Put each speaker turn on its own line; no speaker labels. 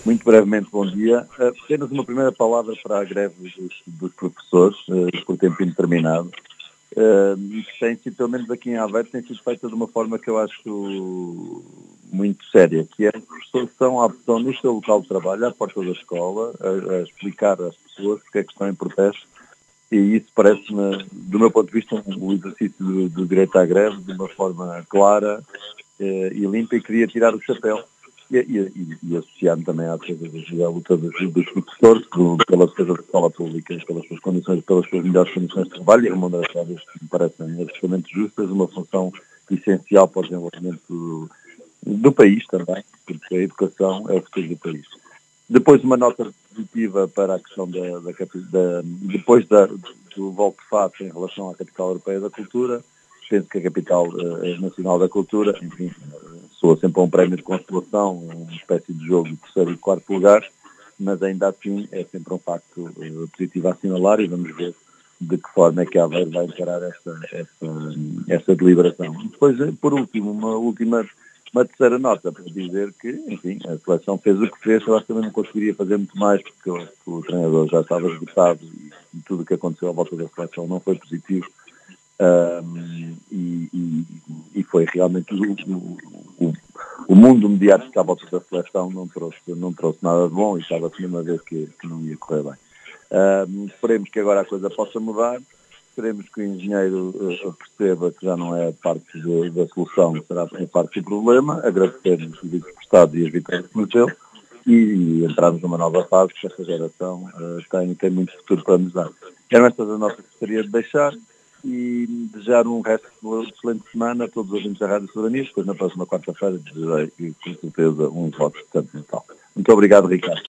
Muito brevemente, bom dia. Apenas uma primeira palavra para a greve dos professores, por tempo indeterminado. Tem sido, pelo menos aqui em Aveiro, tem sido feita de uma forma que eu acho muito séria, que é que os professores estão no seu local de trabalho, à porta da escola, a explicar às pessoas porque é que estão em protesto, e isso parece-me, do meu ponto de vista, um exercício do direito à greve de uma forma clara e limpa, e queria tirar o chapéu e associar-me também à defesa da luta dos professores pela defesa da escola pública, pelas suas condições, pelas suas melhores condições de trabalho e remuneratórias, que me parecem absolutamente justas, uma função essencial para o desenvolvimento do país também, porque a educação é o futuro do país. Depois uma nota positiva para a questão depois do volte-face em relação à Capital Europeia da Cultura. Penso que a Capital Nacional da Cultura, enfim, soa sempre um prémio de consolação, uma espécie de jogo de terceiro e quarto lugar, mas ainda assim é sempre um facto positivo a assinalar, e vamos ver de que forma é que a Aveiro vai encarar essa deliberação. Depois, por último, uma terceira nota para dizer que, enfim, a seleção fez o que fez. Eu acho que também não conseguiria fazer muito mais, porque o treinador já estava esgotado e tudo o que aconteceu à volta da seleção não foi positivo. E foi realmente o mundo mediático à volta da seleção não trouxe nada de bom, e estava-se mesmo a ver que não ia correr bem. Esperemos que agora a coisa possa mudar, esperemos que o engenheiro perceba que já não é parte da solução, será a parte do problema, agradecer-nos os serviços prestados e as vitórias que nos deu, e entrarmos numa nova fase, que esta geração tem muito futuro para nos dar. Eram estas as notas que gostaria de deixar, e desejar um resto de excelente semana a todos os ouvintes da Rádio Soberania. Depois, na próxima quarta-feira, desejarei, com certeza, uns votos de Santo Natal. Muito obrigado, Ricardo.